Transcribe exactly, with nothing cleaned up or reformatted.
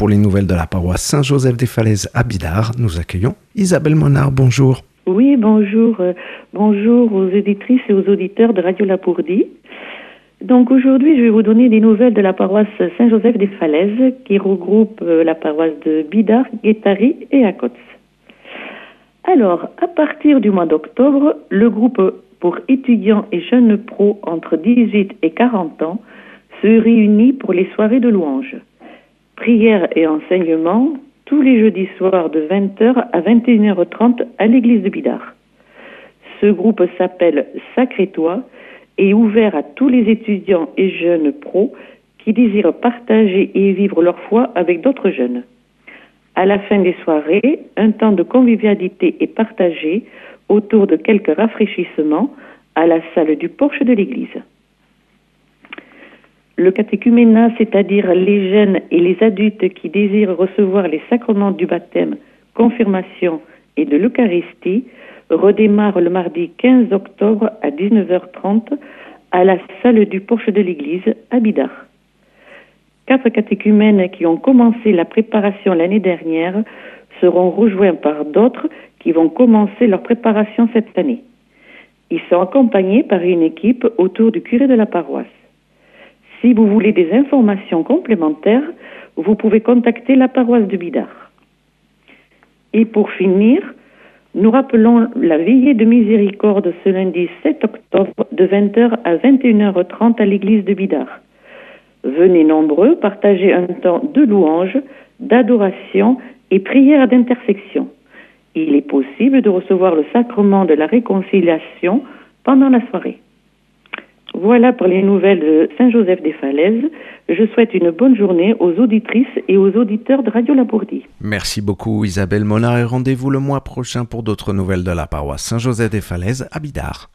pour les nouvelles de la paroisse Saint-Joseph-des-Falaises à Bidart. Nous accueillons Isabelle Monard. Bonjour. Oui, bonjour. Euh, bonjour aux éditrices et aux auditeurs de Radio Lapourdie. Donc aujourd'hui, je vais vous donner des nouvelles de la paroisse Saint-Joseph-des-Falaises qui regroupe euh, la paroisse de Bidart, Guétari et Acots. Alors, à partir du mois d'octobre, le groupe pour étudiants et jeunes pros entre dix-huit et quarante ans se réunit pour les soirées de louanges. Prières et enseignements tous les jeudis soirs de vingt heures à vingt et une heures trente à l'église de Bidart. Ce groupe s'appelle Sacré-toi et est ouvert à tous les étudiants et jeunes pros qui désirent partager et vivre leur foi avec d'autres jeunes. À la fin des soirées, un temps de convivialité est partagé autour de quelques rafraîchissements à la salle du porche de l'église. Le catéchuménat, c'est-à-dire les jeunes et les adultes qui désirent recevoir les sacrements du baptême, confirmation et de l'Eucharistie, redémarre le mardi quinze octobre à dix-neuf heures trente à la salle du porche de l'église à Bidart. Quatre catéchumènes qui ont commencé la préparation l'année dernière seront rejoints par d'autres qui vont commencer leur préparation cette année. Ils sont accompagnés par une équipe autour du curé de la paroisse. Si vous voulez des informations complémentaires, vous pouvez contacter la paroisse de Bidart. Et pour finir, nous rappelons la veillée de miséricorde ce lundi sept octobre de vingt heures à vingt et une heures trente à l'église de Bidart. Venez nombreux partager un temps de louange, d'adoration et prière d'intercession. Il est possible de recevoir le sacrement de la réconciliation pendant la soirée. Voilà pour les nouvelles de Saint-Joseph-des-Falaises. Je souhaite une bonne journée aux auditrices et aux auditeurs de Radio Lapourdie. Merci beaucoup Isabelle Monard et rendez-vous le mois prochain pour d'autres nouvelles de la paroisse Saint-Joseph-des-Falaises à Bidart.